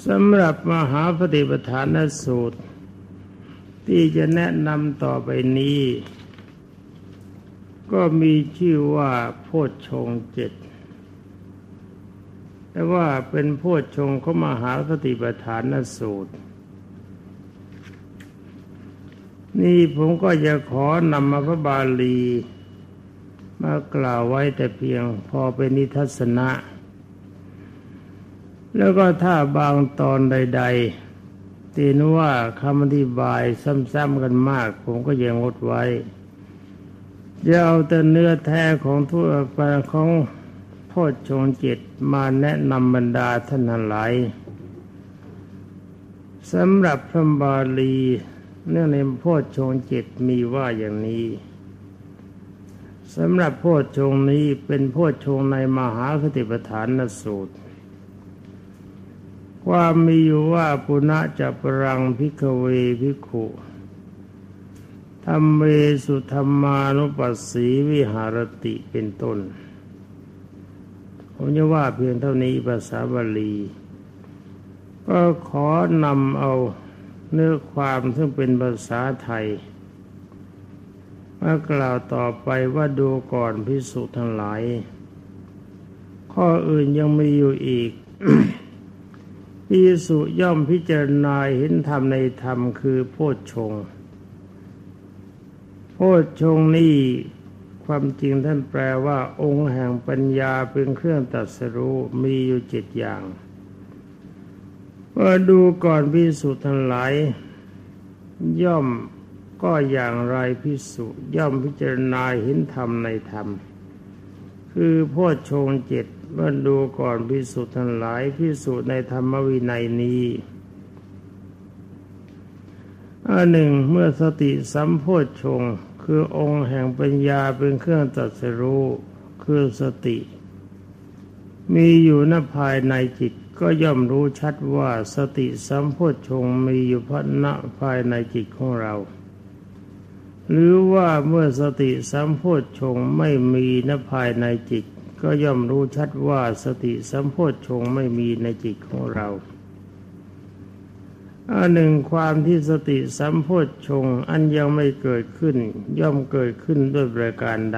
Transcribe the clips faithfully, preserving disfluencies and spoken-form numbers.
สำหรับมหาปฏิปทานสูตรที่จะแนะนำต่อไปนี้ก็มีชื่อว่าโพชฌงค์เจ็ดแต่ว่าเป็นโพชฌงค์ของมหาปฏิปทานสูตรนี่ผมก็จะขอนำมาพระบาลีมากล่าวไว้แต่เพียงพอเป็นนิทัศนะแล้วก็ถ้าบางตอนใดๆตีนว่าคำอธิบายซ้ำๆกันมากผมก็ยังงดไว้จะเอาแต่เนื้อแท้ของทั่วไปของโพชฌงค์เจ็ดมาแนะนำบรรดาท่านทั้งหลายสำหรับพระบาลีเนื่องในโพชฌงค์เจ็ดมีว่าอย่างนี้สำหรับโพชฌงค์นี้เป็นโพชฌงค์ในมหาคติปฐานสูตรความมีอยู่ว่าปุณะจะปรังภิกขเวภิกขุธัมเมสุธัมมานุปัสสีวิหารติเป็นต้นผมจะว่าเพียงเท่านี้ภาษาบาลีก็ขอนำเอาเนื้อความซึ่งเป็นภาษาไทยมากล่าวต่อไปว่าดูก่อนภิกษุทั้งหลายข้ออื่นยังมีอยู่อีก ภิกษุย่อมพิจารณาเห็นธรรมในธรรมคือโพชฌงค์โพชฌงค์นี้ความจริงท่านแปลว่าองค์แห่งปัญญาเป็นเครื่องตรัสรู้มีอยู่เจ็ดอย่างว่าดูก่อนภิกษุทั้งหลายย่อมก็อย่างไรภิกษุย่อมพิจารณาเห็นธรรมในธรรมคือโพชฌงค์เจ็ดว่าดูก่อนภิกษุทั้งหลายภิกษุในธรรมวินัยนี้อันหนึ่งเมื่อสติสัมโพชฌงค์คือองค์แห่งปัญญาเป็นเครื่องตรัสรู้คือสติมีอยู่ณภายในจิตก็ย่อมรู้ชัดว่าสติสัมโพชฌงค์มีอยู่ณภายในจิตของเราหรือว่าเมื่อสติสัมโพชฌงค์ไม่มีณภายในจิตก็ย่อมรู้ชัดว่าสติสัมโพชฌงค์ไม่มีในจิตของเราอันหนึ่งความที่สติสัมโพชฌงค์อันยังไม่เกิดขึ้นย่อมเกิดขึ้นด้วยประการใด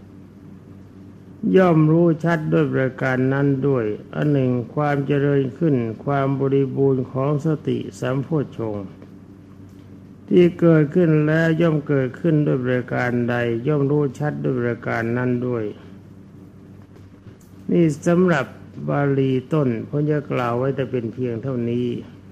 ย่อมรู้ชัดด้วยประการนั้นด้วยอันหนึ่งความเจริญขึ้นความบริบูรณ์ของสติสัมโพชฌงค์ที่เกิดขึ้นแล้วย่อมเกิดขึ้นด้วยประการใดย่อมรู้ชัดด้วยประการนั้นด้วยนี่สำหรับบาลีต้นผมจะกล่าวไว้แต่เป็นเพียงเท่านี้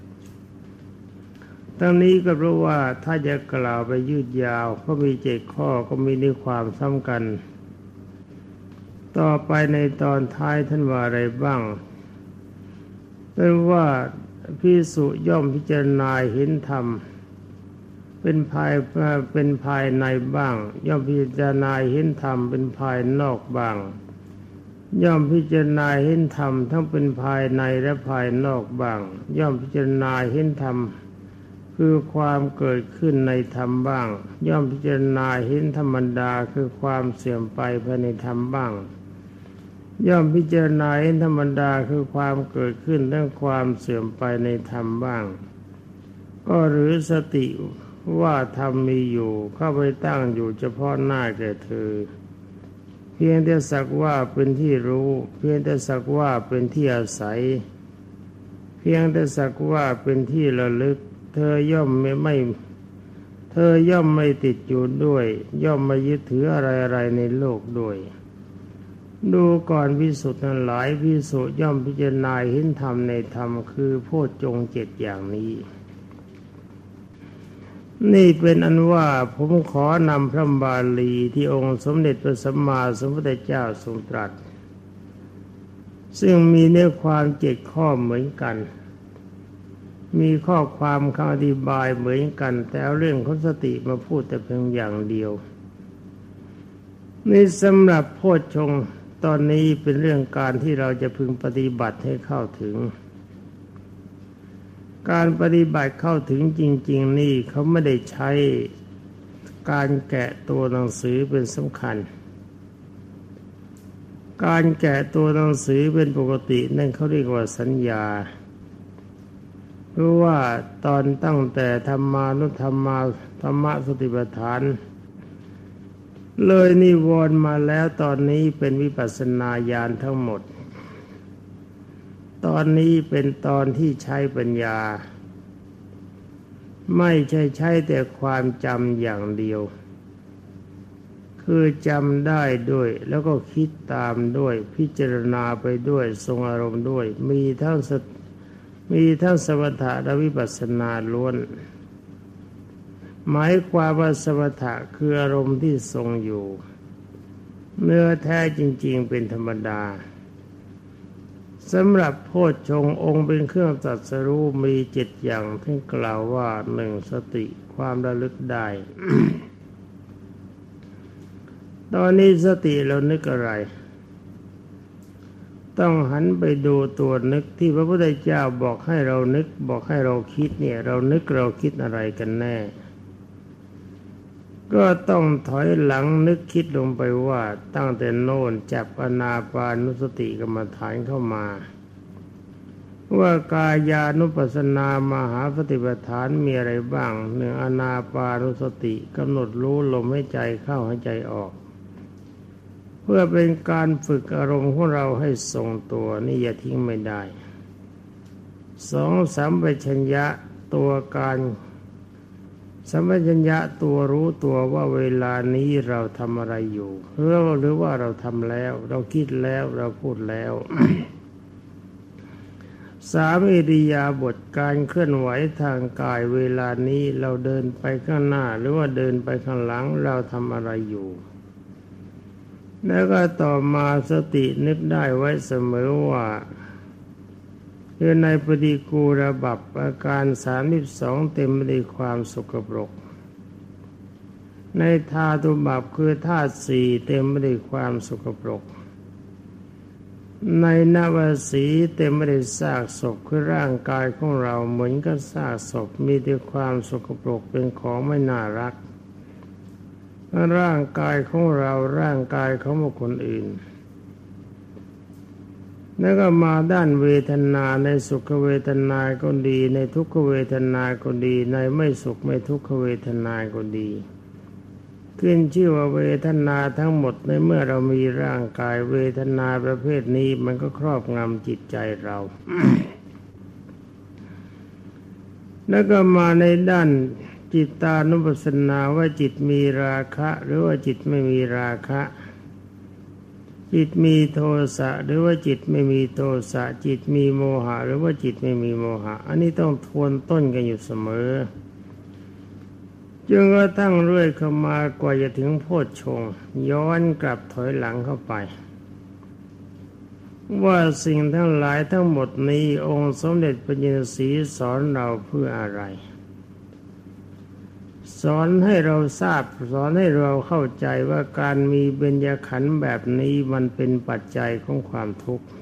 ทั้งนี้ก็เพราะว่าถ้าจะกล่าวไปยืดยาวก็มีเจ็ดข้อก็มีในความซ้ำกันต่อไปในตอนท้ายท่านว่าอะไรบ้างเป็นว่าภิกษุย่อมพิจารณาเห็นธรรมเป็นภายเป็นภายในบ้างย่อมพิจารณาเห็นธรรมเป็นภายนอกบ้างย่อมพิจารณาเห็นธรรมทั้งเป็นภายในและภายนอกบ้างย่อมพิจารณาเห็นธรรมคือความเกิดขึ้นในธรรมบ้างย่อมพิจารณาเห็นธรรมดาคือความเสื่อมไปภายในธรรมบ้างย่อมพิจารณาเห็นธรรมดาคือความเกิดขึ้นและความเสื่อมไปในธรรมบ้างก็หรือสติว่าธรรมมีอยู่เข้าไปตั้งอยู่เฉพาะหน้าแก่เธอเพียงแต่สักว่าเป็นที่รู้เพียงแต่สักว่าเป็นที่อาศัยเพียงแต่สักว่าเป็นที่ระลึกเธอย่อมไม่ไม่เธอย่อมไม่ติดอยู่ด้วยย่อมไม่ยึดถืออะไรๆในโลกด้วยดูก่อนภิกษุทั้งหลายภิกษุย่อมพิจารณาเห็นธรรมในธรรมคือโพชฌงค์เจ็ดอย่างนี้นี่เป็นอันว่าผมขอนำพระบาลีที่องค์สมเด็จพระสัมมาสัมพุทธเจ้าทรงตรัสซึ่งมีเนื้อความเจ็ดข้อเหมือนกันมีข้อความคำอธิบายเหมือนกันแต่เอาเรื่องของสติมาพูดแต่เพียงอย่างเดียวนี่สำหรับโพชฌงค์ตอนนี้เป็นเรื่องการที่เราจะพึงปฏิบัติให้เข้าถึงการปฏิบัติเข้าถึงจริงๆนี่เขาไม่ได้ใช้การแกะตัวหนังสือเป็นสำคัญการแกะตัวหนังสือเป็นปกตินั่นเขาเรียกว่าสัญญารู้ว่าตอนตั้งแต่ธรรมานุธรรมาธรรมสติปัฏฐานเลยนิวรณ์มาแล้วตอนนี้เป็นวิปัสสนาญาณทั้งหมดตอนนี้เป็นตอนที่ใช้ปัญญาไม่ใช่ใช้แต่ความจำอย่างเดียวคือจำได้ด้วยแล้วก็คิดตามด้วยพิจารณาไปด้วยทรงอารมณ์ด้วยมีทั้งสติมีทั้งสมถะและวิปัสสนาล้วนหมายความว่าสมถะคืออารมณ์ที่ทรงอยู่เนื้อแท้จริงๆเป็นธรรมดาสำหรับโพชฌงค์องค์เป็นเครื่องตรัสรู้มีเจ็ดอย่างที่กล่าวว่าหนึ่งสติความระลึกได้ ตอนนี้สติเรานึกอะไรต้องหันไปดูตัวนึกที่พระพุทธเจ้าบอกให้เรานึกบอกให้เราคิดเนี่ยเรานึกเราคิดอะไรกันแน่ก็ต้องถอยหลังนึกคิดลงไปว่าตั้งแต่โน่นจับอานาปานุสติกรรมฐานเข้ามาว่ากายานุปัสสนามหาปฏิปทานมีอะไรบ้างหนึ่งอานาปานุสติกำหนดรู้ลมหายใจเข้าหายใจออกเพื่อเป็นการฝึกอารมณ์ของเราให้ทรงตัวนี่อย่าทิ้งไม่ได้สองสัมปชัญญะตัวการสัมปชัญญะตัวรู้ตัวว่าเวลานี้เราทำอะไรอยู่หรือหรือว่าเราทำแล้วเราคิดแล้วเราพูดแล้ว สามอิริยาบถการเคลื่อนไหวทางกายเวลานี้เราเดินไปข้างหน้าหรือว่าเดินไปข้างหลังเราทำอะไรอยู่แล้วก็ต่อมาสตินึกได้ไว้เสมอว่าคือในปฏิกูลบัพอาการสามสิบสองเต็มไปด้วยความสกปรกในธาตุบัพคือธาตุสี่เต็มไปด้วยความสกปรกในนวสีเต็มไปด้วยซากศพคือร่างกายของเราเหมือนกับซากศพมีแต่ความสกปรกเป็นของไม่น่ารักร่างกายของเราร่างกายของบุคคลอื่นแล้วก็มาด้านเวทนาในสุขเวทนาก็ดีในทุกขเวทนาก็ดีในไม่สุขไม่ทุกขเวทนาก็ดีขึ้นชื่อว่าเวทนาทั้งหมดในเมื่อเรามีร่างกายเวทนาประเภทนี้มันก็ครอบงำจิตใจเรา แล้วก็มาในด้านจิตตานุปัสสนาว่าจิตมีราคะหรือว่าจิตไม่มีราคะจิตมีโทสะหรือว่าจิตไม่มีโทสะจิตมีโมหะหรือว่าจิตไม่มีโมหะอันนี้ต้องทวนต้นกันอยู่เสมอจนกระทั่งเรื่อยเข้ามากว่าจะถึงโพชฌงค์ย้อนกลับถอยหลังเข้าไปว่าสิ่งทั้งหลายทั้งหมดนี้องค์สมเด็จพระจินสีสอนเราเพื่ออะไรสอนให้เราทราบสอนให้เราเข้าใจว่าการมีเบญจขันธ์แบบนี้มันเป็นปัจจัยของความทุกข์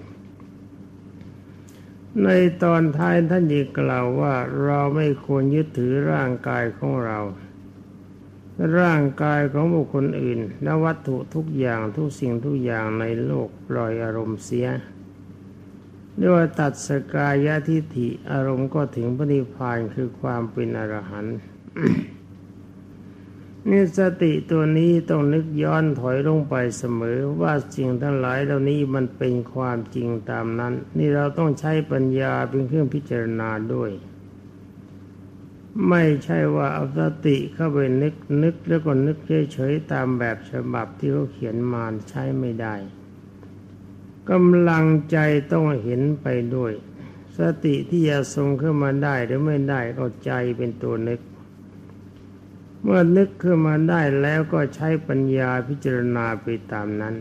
ในตอนท้ายท่านยังกล่าวว่าเราไม่ควรยึดถือร่างกายของเราร่างกายของบุคคลอื่นและวัตถุทุกอย่างทุกสิ่งทุกอย่างในโลกปล่อยอารมณ์เสียเรียกว่าตัดสกายทิฏฐิอารมณ์ก็ถึงพระนิพพานคือความเป็นอรหันต์ นี่สติตัวนี้ต้องนึกย้อนถอยลงไปเสมอว่าสิ่งทั้งหลายเหล่านี้มันเป็นความจริงตามนั้นนี่เราต้องใช้ปัญญาเป็นเครื่องพิจารณาด้วยไม่ใช่ว่าเอาสติเข้าไปนึกนึกแล้วก็นึกเฉยๆตามแบบฉบับที่เขาเขียนมาใช้ไม่ได้กำลังใจต้องเห็นไปด้วยสติที่จะทรงขึ้นมาได้หรือไม่ได้ก็ใจเป็นตัวนึกเมื่อนึกขึ้นมาได้แล้วก็ใช้ปัญญาพิจารณาไปตามนั้น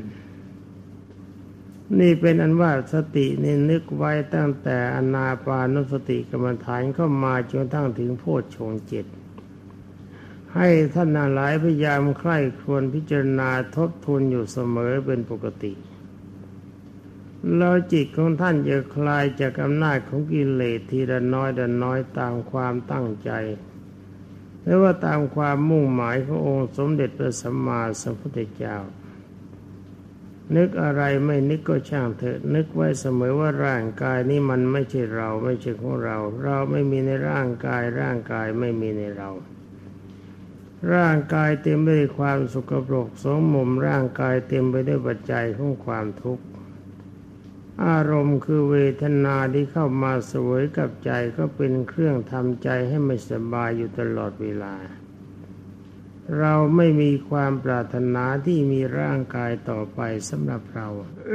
นี่เป็นอันว่าสตินี่นึกไว้ตั้งแต่อานาปานุสติกรรมฐานเข้ามาจนทั้งถึงโพชฌงค์เจ็ดให้ท่านหลายพยายามใคร่ครวญพิจารณาทบทวนอยู่เสมอเป็นปกติแล้วจิตของท่านจะคลายจากอำนาจของกิเลสทีละน้อยละน้อยตามความตั้งใจหรือว่าตามความมุ่งหมายขององค์สมเด็จพระสัมมาสัมพุทธเจ้านึกอะไรไม่นึกก็ช่างเถอะนึกไว้เสมอว่าร่างกายนี้มันไม่ใช่เราไม่ใช่ของเราเราไม่มีในร่างกายร่างกายไม่มีในเราร่างกายเต็มไปด้วยความสกปรกโสมมร่างกายเต็มไปด้วยปัจจัยของความทุกข์อารมณ์คือเวทนาที่เข้ามาเสวยกับใจก็เป็นเครื่องทำใจให้ไม่สบายอยู่ตลอดเวลาเราไม่มีความปรารถนาที่มีร่างกายต่อไปสำหรับเรา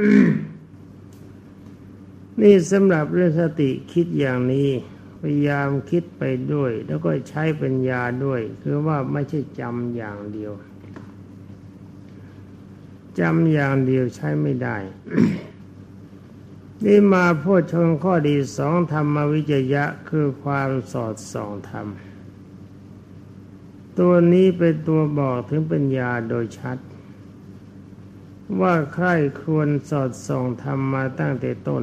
นี่สำหรับเรื่องสติคิดอย่างนี้พยายามคิดไปด้วยแล้วก็ใช้ปัญญาด้วยคือว่าไม่ใช่จำอย่างเดียวจำอย่างเดียวใช้ไม่ได้ นี่มาโพชฌงค์ข้อที่สองธรรมวิจยะคือความสอดส่องธรรมตัวนี้เป็นตัวบอกถึงปัญญาโดยชัดว่าใครควรสอดส่องธรรมมาตั้งแต่ต้น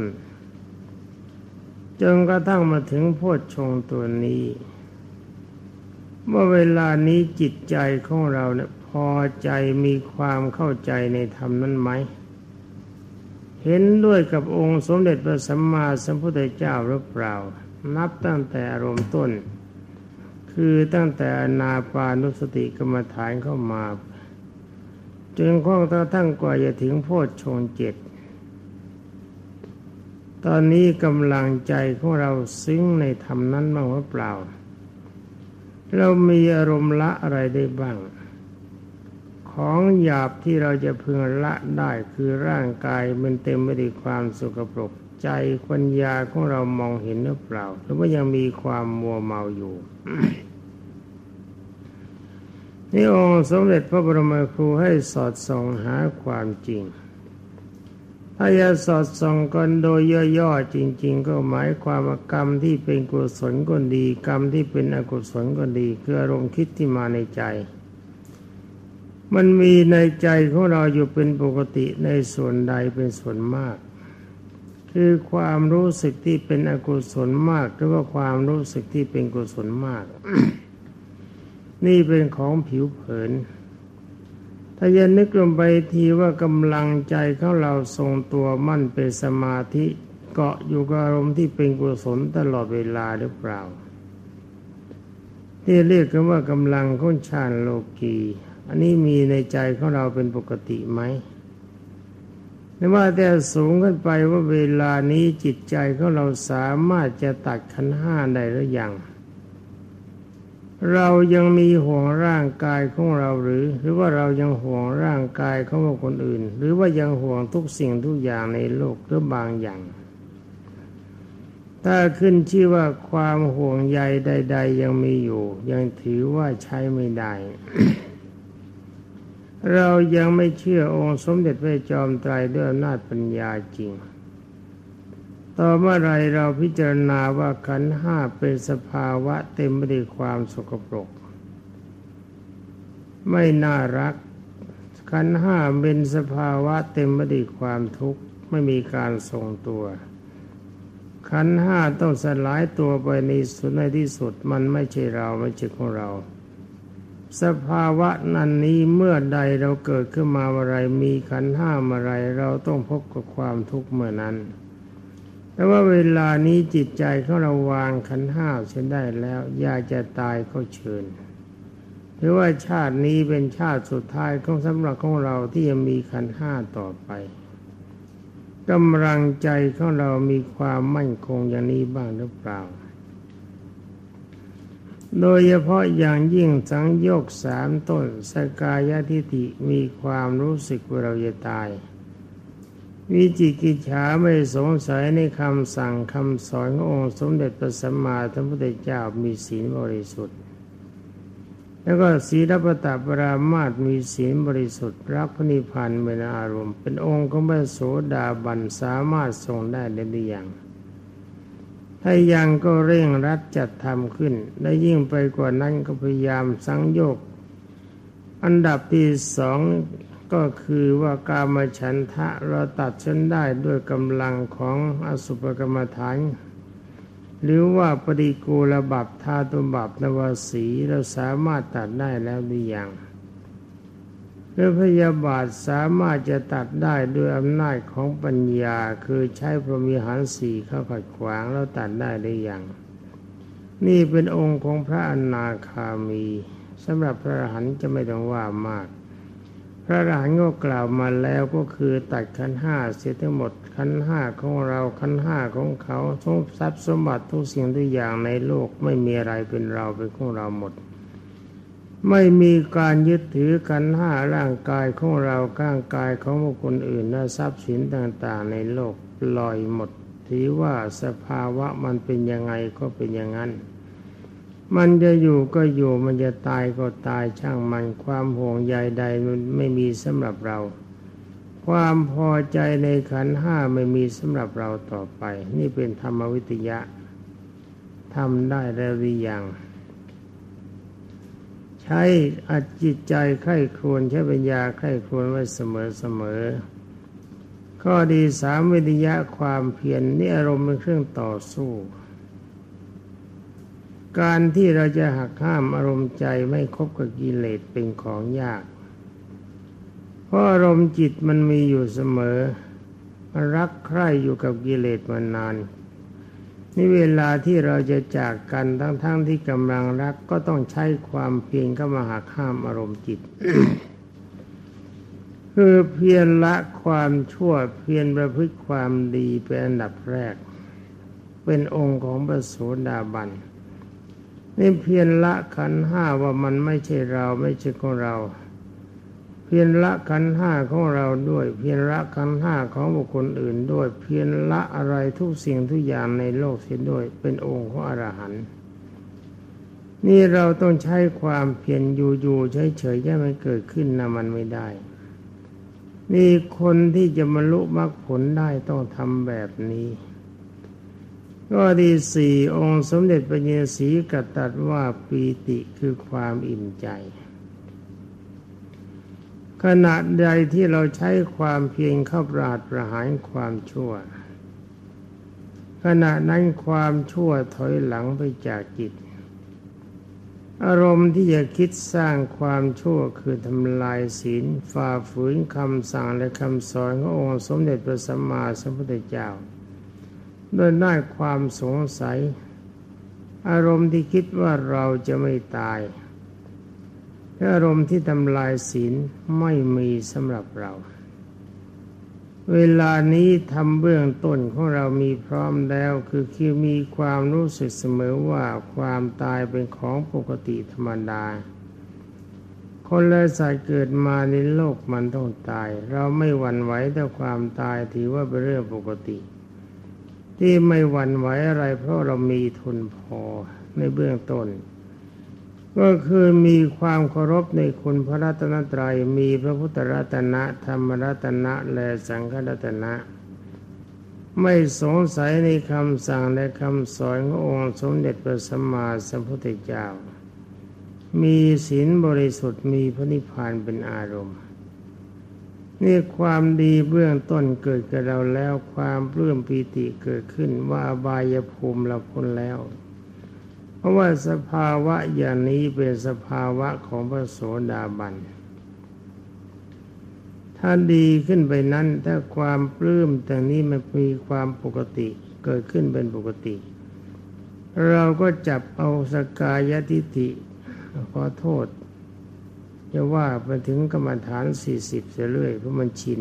จนกระทั่งมาถึงโพชฌงค์ตัวนี้เมื่อเวลานี้จิตใจของเราเนี่ยพอใจมีความเข้าใจในธรรมนั้นไหมเห็นด้วยกับองค์สมเด็จพระสัมมาสัมพุทธเจ้าหรือเปล่านับตั้งแต่อารมณ์ต้นคือตั้งแต่อานาปานุสติกรรมฐานเข้ามาจนกระทั่งกว่าจะถึงโพชฌงค์เจ็ดตอนนี้กำลังใจของเราซึ้งในธรรมนั้นบ้างหรือเปล่าเรามีอารมณ์ละอะไรได้บ้างของหยาบที่เราจะพึงละได้คือร่างกายมันเต็มไปด้วยความสกปรกใจปัญญาของเรามองเห็นหรือเปล่าหรือว่ายังมีความมัวเมาอยู่ นี่องค์สมเด็จพระบรมครูให้สอดส่องหาความจริงถ้าจะสอดส่องกันโดยย่อๆจริงๆก็หมายความว่ากรรมที่เป็นกุศลก็ดีกรรมที่เป็นอกุศลก็ดีคืออารมณ์คิดที่มาในใจมันมีในใจของเราอยู่เป็นปกติในส่วนใดเป็นส่วนมากคือความรู้สึกที่เป็นอกุศลมากหรือว่าความรู้สึกที่เป็นกุศลมาก นี่เป็นของผิวเผินถ้าจะนึกลงไปทีว่ากำลังใจของเราทรงตัวมั่นเป็นสมาธิเกาะอยู่กับอารมณ์ที่เป็นกุศลตลอดเวลาหรือเปล่าที่เรียกกันว่ากำลังของฌานโลกีอันนี้มีในใจของเราเป็นปกติไหมไม่ว่าแต่สูงขึ้นไปว่าเวลานี้จิตใจของเราสามารถจะตัดขันธ์ห้าได้หรือยังเรายังมีห่วงร่างกายของเราหรือหรือว่าเรายังห่วงร่างกายของคนอื่นหรือว่ายังห่วงทุกสิ่งทุกอย่างในโลกหรือบางอย่างถ้าขึ้นชื่อว่าความห่วงใยใดๆยังมีอยู่ยังถือว่าใช้ไม่ได้ เรายังไม่เชื่อองค์สมเด็จพระจอมไตรด้วยอำนาจปัญญาจริงต่อเมื่อไรเราพิจารณาว่าขันธ์ห้าเป็นสภาวะเต็มไปด้วยความสกปรกไม่น่ารักขันธ์ห้าเป็นสภาวะเต็มไปด้วยความทุกข์ไม่มีการทรงตัวขันธ์ห้าต้องสลายตัวไปในสุดในที่สุดมันไม่ใช่เราไม่ใช่ของเราสภาวะนั้นนี้เมื่อใดเราเกิดขึ้นมาเมื่อไรมีขันธ์ห้าเมื่อไรเราต้องพบกับความทุกข์เมื่อนั้นแต่ว่าเวลานี้จิตใจของเราวางขันธ์ห้าเสียได้แล้วอยากจะตายก็เชิญหรือว่าชาตินี้เป็นชาติสุดท้ายของสำหรับของเราที่ยังมีขันธ์ห้าต่อไปกำลังใจของเรามีความมั่นคงอย่างนี้บ้างหรือเปล่าโดยเฉพาะอย่างยิ่งสังโยชน์สามต้นสกายทิฏฐิมีความรู้สึกว่าเราจะตายวิจิกิจฉาไม่สงสัยในคำสั่งคำสอนขององค์สมเด็จพระสัมมาสัมพุทธเจ้ามีศีลบริสุทธิ์แล้วก็ศีลปตปรามาสมีศีลบริสุทธิ์รักพระนิพพานเป็นอารมณ์เป็นองค์ของพระโสดาบันสามารถทรงได้หรือยังถ้ายังก็เร่งรัดจัดทำขึ้นและยิ่งไปกว่านั้นก็พยายามสังโยชน์อันดับที่สองก็คือว่ากามฉันทะเราตัดฉันได้ด้วยกำลังของอสุภกรรมฐานหรือว่าปฏิกูลบัพธาตุบัพนวสีเราสามารถตัดได้แล้วหรือยังหรือพยาบาทสามารถจะตัดได้ด้วยอำนาจของปัญญาคือใช้พรหมิหารสี่เข้าขัดขวางแล้วตัดได้หรือยังนี่เป็นองค์ของพระอนาคามีสำหรับพระอรหันต์จะไม่ต้องว่ามากพระอรหันต์ก็กล่าวมาแล้วก็คือตัดขันธ์ห้าเสียทั้งหมดขันธ์ห้าของเราขันธ์ห้าของเขาทรัพย์สมบัติทุกสิ่งทุกอย่างในโลกไม่มีอะไรเป็นเราเป็นของเราหมดไม่มีการยึดถือขันธ์ห้าร่างกายของเราร่างกายของบุคคลอื่นและทรัพย์สินต่างๆในโลกปล่อยหมดถือว่าสภาวะมันเป็นยังไงก็เป็นอย่างนั้นมันจะอยู่ก็อยู่มันจะตายก็ตายช่างมันความห่วงใยใดมันไม่มีสำหรับเราความพอใจในขันธ์ห้าไม่มีสำหรับเราต่อไปนี่เป็นธรรมวิทยะทำได้แล้วหรือยังใช้อัดจิตใจไข้ครวญใช้ปัญญาไข้ครวญไว้เสมอๆข้อดีสามวิทยะความเพียร นี่อารมณ์เป็นเครื่องต่อสู้การที่เราจะหักห้ามอารมณ์ใจไม่คบกับกิเลสเป็นของยากเพราะอารมณ์จิตมันมีอยู่เสมอมันรักใคร่อยู่กับกิเลสมานานนี่เวลาที่เราจะจากกันทั้งๆ ที่กำลังรักก็ต้องใช้ความเพียรเข้ามาหักห้ามอารมณ์จิต คือเพียรละความชั่วเพียรประพฤติความดีเป็นอันดับแรกเป็นองค์ของพระโสดาบันนี่เพียรละขันธ์ห้าว่ามันไม่ใช่เราไม่ใช่ของเราเพียรละขันธ์ห้าของเราด้วยเพียรละขันธ์ห้าของบุคคลอื่นด้วยเพียรละอะไรทุกสิ่งทุกอย่างในโลกเสียด้วยเป็นองค์ของอรหันต์นี่เราต้องใช้ความเพียรอยู่ๆเฉยๆให้มันเกิดขึ้นนะมันไม่ได้นี่คนที่จะบรรลุมรรคผลได้ต้องทำแบบนี้ก็ดีสี่องค์สมเด็จพระญาษีก็ตรัสว่าปีติคือความอิ่มใจขณะใดที่เราใช้ความเพียรเข้าปราดประหารความชั่วขณะนั้นความชั่วถอยหลังไปจากจิตอารมณ์ที่จะคิดสร้างความชั่วคือทำลายศีลฝ่าฝืนคำสั่งและคำสอนขององค์สมเด็จพระสัมมาสัมพุทธเจ้าโดยได้ความสงสัยอารมณ์ที่คิดว่าเราจะไม่ตายและอารมณ์ที่ทำลายศีลไม่มีสำหรับเราเวลานี้ทำเบื้องต้นของเรามีพร้อมแล้วคือคือมีความรู้สึกเสมอว่าความตายเป็นของปกติธรรมดาคนและสัตว์เกิดมาในโลกมันต้องตายเราไม่หวั่นไหวต่อความตายถือว่าเป็นเรื่องปกติที่ไม่หวั่นไหวอะไรเพราะเรามีทุนพอในเบื้องต้นก็คือมีความเคารพในคุณพระรัตนตรัยมีพระพุทธรัตนะธรรมรัตนะและสังฆรัตนะไม่สงสัยในคำสั่งและคำสอนขององค์สมเด็จพระสัมมาสัมพุทธเจ้ามีศีลบริสุทธิ์มีพระนิพพานเป็นอารมณ์นี่ความดีเบื้องต้นเกิดกับเราแล้วความปลื้มปีติเกิดขึ้นว่าอบายภูมิเราพ้นแล้วเพราะว่าสภาวะอย่างนี้เป็นสภาวะของพระโสดาบันถ้าดีขึ้นไปนั้นถ้าความปลื้มตรงนี้มันมีความปกติเกิดขึ้นเป็นปกติเราก็จับเอาสกายทิฏฐิขอโทษจะว่าไปถึงกรรมฐานสี่สิบเสียเรื่อยเพราะมันชิน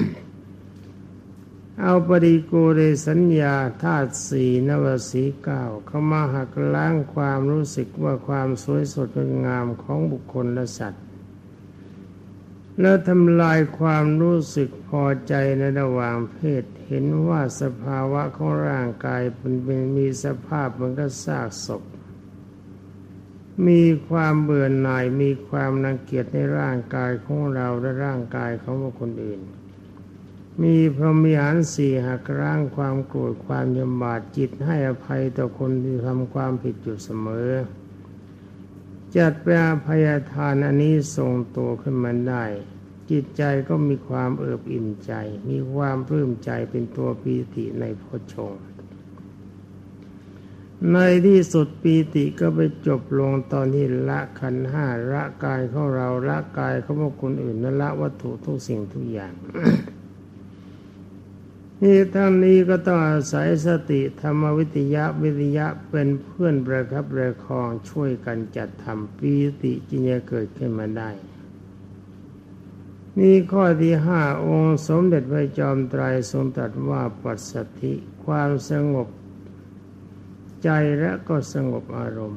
เอาปฏิกูลสัญญาธาตุสี่นวสีเก้าเข้ามาหักล้างความรู้สึกว่าความสวยสดงดงามของบุคคลและสัตว์แล้วทำลายความรู้สึกพอใจในระหว่างเพศเห็นว่าสภาวะของร่างกายเป็นมีสภาพเหมือนกับซากศพมีความเบื่อหน่ายมีความรังเกียจในร่างกายของเราและร่างกายของบุคคลอื่นมีพรหมิหารสี่หักล้างความโกรธความยำบาดจิตให้อภัยต่อคนที่ทำความผิดอยู่เสมอจัดเป็นอภัยทานอันนี้ทรงตัวขึ้นมาได้จิตใจก็มีความเอิบอิ่มใจมีความปลื้มใจเป็นตัวปีติในโพชฌงค์ในที่สุดปีติก็ไปจบลงตอนที่ละขันธ์ห้าละกายของเราละกายของบุคคลอื่นและละวัตถุทุกสิ่งทุกอย่าง นี่ทั้งนี้ก็ต้องอาศัยสติธรรมวิทยาวิทยะเป็นเพื่อนประคับประคองช่วยกันจัดทำปีติจึงจะเกิดขึ้นมาได้นี่ข้อที่ห้าองค์สมเด็จพระจอมไตรทรงตรัสว่าปัสสัทธิความสงบใจและก็สงบอารมณ์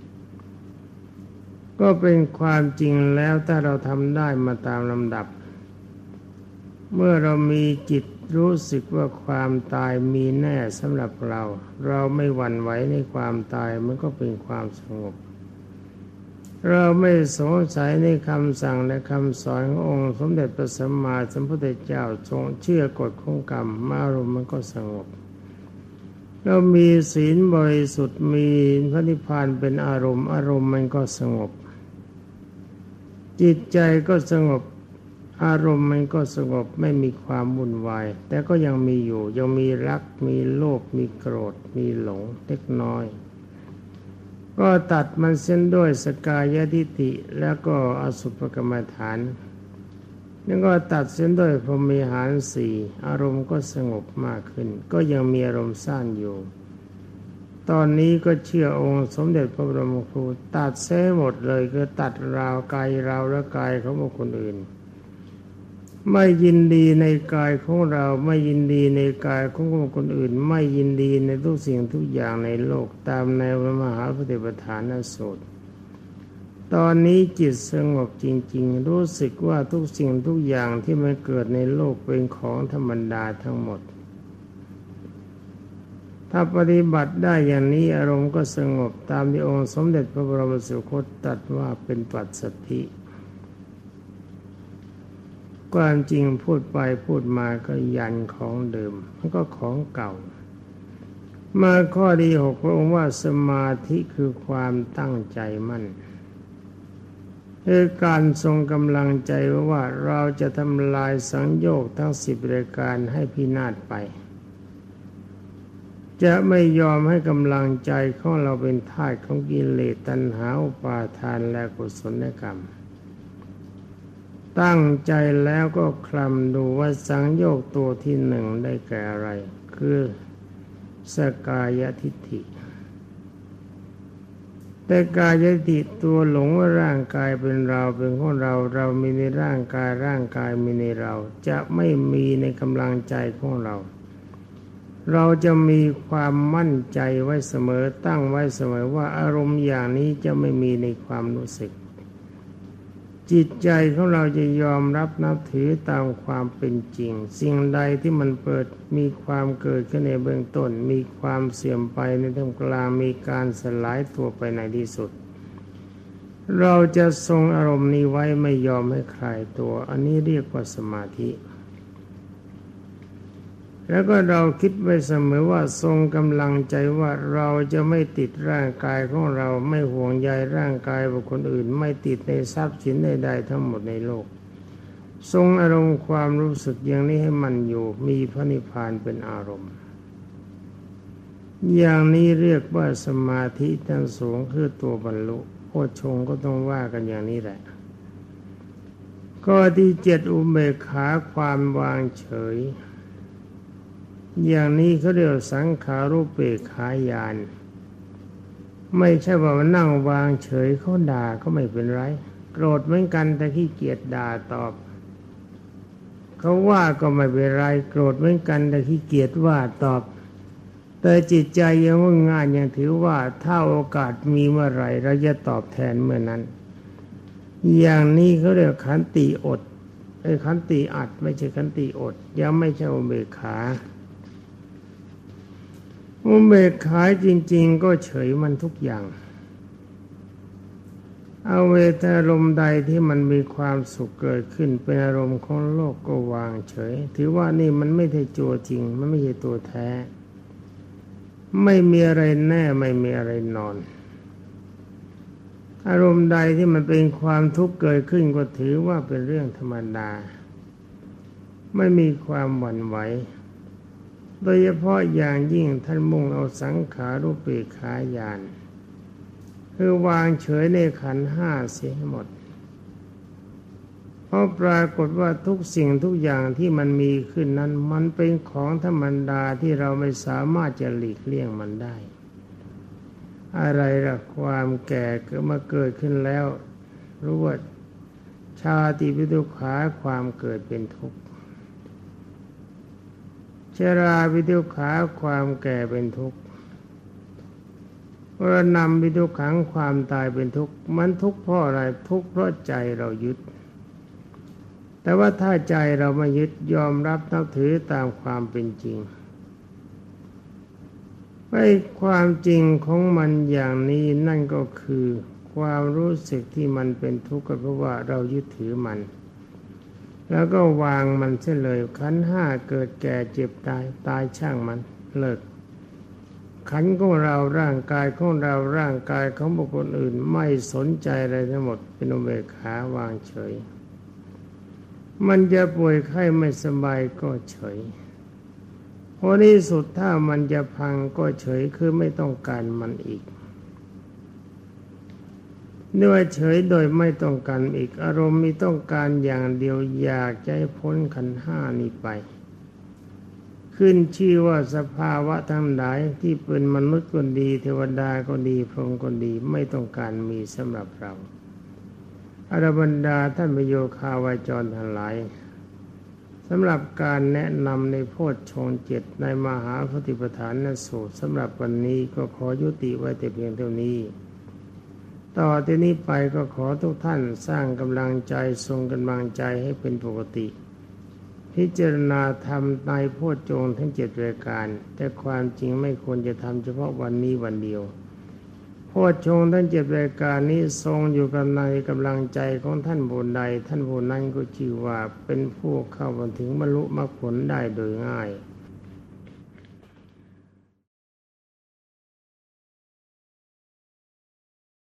ก็เป็นความจริงแล้วถ้าเราทำได้มาตามลำดับเมื่อเรามีจิตรู้สึกว่าความตายมีแน่สำหรับเราเราไม่หวั่นไหวในความตายมันก็เป็นความสงบเราไม่สงสัยในคำสั่งและคำสอนขององค์สมเด็จพระสัมมาสัมพุทธเจ้าทรงเชื่อกฎของกรรมอารมณ์มันก็สงบเรามีศีลบริสุทธิ์มีพระนิพพานเป็นอารมณ์อารมณ์มันก็สงบจิตใจก็สงบอารมณ์มันก็สงบไม่มีความวุ่นวายแต่ก็ยังมีอยู่ยังมีรักมีโลภมีโกรธมีหลงเล็กน้อยก็ตัดมันเส้นด้วยสกายทิฏฐิแล้วก็อสุภกรรมฐานแล้วก็ตัดเส้นด้วยพรหมิหารสี่อารมณ์ก็สงบมากขึ้นก็ยังมีอารมณ์สั้นอยู่ตอนนี้ก็เชื่อองค์สมเด็จพระบรมครูตัดเส้นหมดเลยคือตัดราวกายเราและกายของบุคคลอื่นไม่ยินดีในกายของเราไม่ยินดีในกายของคนอื่นไม่ยินดีในทุกสิ่งทุกอย่างในโลกตามในพระมหาปฏิปทานสูตรตอนนี้จิตสงบจริงๆรู้สึกว่าทุกสิ่งทุกอย่างที่มันเกิดในโลกเป็นของธรรมดาทั้งหมดถ้าปฏิบัติได้อย่างนี้อารมณ์ก็สงบตามที่องค์สมเด็จพระบรมสุคตตรัสว่าเป็นปัสสัทธิความจริงพูดไปพูดมาก็ยันของเดิมมันก็ของเก่ามาข้อที่หกพระองค์ว่าสมาธิคือความตั้งใจมั่นคือการทรงกำลังใจว่าเราจะทำลายสังโยชน์ทั้งสิบรายการให้พินาศไปจะไม่ยอมให้กำลังใจของเราเป็นทาสของกิเลสตัณหาอุปาทานและกุศลกรรมตั้งใจแล้วก็คลำดูว่าสังโยชน์ตัวที่หนึ่งได้แก่อะไรคือสกายทิฏฐิแต่กายทิฏฐิตัวหลงว่าร่างกายเป็นเราเป็นของเราเรามีในร่างกายร่างกายมีในเราจะไม่มีในกำลังใจของเราเราจะมีความมั่นใจไว้เสมอตั้งไว้เสมอว่าอารมณ์อย่างนี้จะไม่มีในความรู้สึกจิตใจของเราจะยอมรับนับถือตามความเป็นจริงสิ่งใดที่มันเปิดมีความเกิดขึ้นในเบื้องต้นมีความเสื่อมไปในท่ามกลางมีการสลายตัวไปในที่สุดเราจะทรงอารมณ์นี้ไว้ไม่ยอมให้คลายตัวอันนี้เรียกว่าสมาธิแล้วก็เราคิดไว้เสมอว่าทรงกำลังใจว่าเราจะไม่ติดร่างกายของเราไม่ห่วงใยร่างกายบุคคลอื่นไม่ติดในทรัพย์สินใดๆทั้งหมดในโลกทรงอารมณ์ความรู้สึกอย่างนี้ให้มันอยู่มีพระนิพพานเป็นอารมณ์อย่างนี้เรียกว่าสมาธิชั้นสูงคือตัวบรรลุโพชฌงค์ก็ต้องว่ากันอย่างนี้แหละข้อที่เจ็ดอุเบกขาความวางเฉยอย่างนี้เขาเรียกสังขารุปเบกขาญาณไม่ใช่ว่านั่งวางเฉยเขาด่าก็ไม่เป็นไรโกรธเหมือนกันแต่ขี้เกียจด่าตอบเขาว่าก็ไม่เป็นไรโกรธเหมือนกันแต่ขี้เกียจว่าตอบแต่จิตใจยังว่างานยังถือว่าถ้าโอกาสมีเมื่อไหร่เราจะตอบแทนเมื่อนั้นอย่างนี้เขาเรียกขันติอดไอ้ขันติอัดไม่ใช่ขันติอดยังไม่ใช่อุเบกขาอุเบกขาจริงๆก็เฉยมันทุกอย่างเอาเวทอารมณ์ใดที่มันมีความสุขเกิดขึ้นเป็นอารมณ์ของโลกก็วางเฉยถือว่านี่มันไม่ใช่ตัวจริงมันไม่ใช่ตัวแท้ไม่มีอะไรแน่ไม่มีอะไรนอนอารมณ์ใดที่มันเป็นความทุกข์เกิดขึ้นก็ถือว่าเป็นเรื่องธรรมดาไม่มีความหวั่นไหวโดยเฉพาะอย่างยิ่งท่านมุ่งเอาสังขารุปเปกขาญาณคือวางเฉยในขันธ์ห้าเสียให้หมดเพราะปรากฏว่าทุกสิ่งทุกอย่างที่มันมีขึ้นนั้นมันเป็นของธรรมดาที่เราไม่สามารถจะหลีกเลี่ยงมันได้อะไรล่ะความแก่เกิดมาเกิดขึ้นแล้วรู้ว่าชาติวิทุกขาความเกิดเป็นทุกข์ชราวิทุกขาความแก่เป็นทุกข์มรณะวิทุกขังความตายเป็นทุกข์มันทุกข์เพราะอะไรทุกข์เพราะใจเรายึดแต่ว่าถ้าใจเราไม่ยึดยอมรับนับถือตามความเป็นจริงไอ้ความจริงของมันอย่างนี้นั่นก็คือความรู้สึกที่มันเป็นทุกข์ก็เพราะว่าเรายึดถือมันแล้วก็วางมันเสียเลยขันธ์ห้าเกิดแก่เจ็บตายตายช่างมันเลิกขันธ์ของเราร่างกายของเราร่างกายของบุคคลอื่นไม่สนใจอะไรทั้งหมดเป็นอุเบกขาวางเฉยมันจะป่วยไข้ไม่สบายก็เฉยพอที่สุดถ้ามันจะพังก็เฉยคือไม่ต้องการมันอีกเนื่อเฉยโดยไม่ต้องการอีกอารมณ์มีต้องการอย่างเดียวอยากจะให้พ้นขันธ์ห้านี้ไปขึ้นชื่อว่าสภาวะทั้งหลายที่เป็นมนุษย์ก็ดีเทวดาก็ดีพรหมก็ดีไม่ต้องการมีสำหรับเราอรบรรดาท่านประโยคาวาจรทั้งหลายสำหรับการแนะนำในโพชฌงค์เจ็ดในมหาปฏิปทานสูตรสำหรับวันนี้ก็ขอยุติไว้แต่เพียงเท่านี้ต่อที่นี้ไปก็ขอทุกท่านสร้างกำลังใจทรงกำลังใจให้เป็นปกติพิจารณาธรรมในโพชฌงค์ทั้งเจ็ดรายการแต่ความจริงไม่ควรจะทำเฉพาะวันนี้วันเดียวโพชฌงค์ทั้งเจ็ดรายการนี้ทรงอยู่กับในกำลังใจของท่านผู้ใดท่านผู้นั้นก็ชื่อว่าเป็นผู้เข้าถึงบรรลุมรรคผลได้โดยง่าย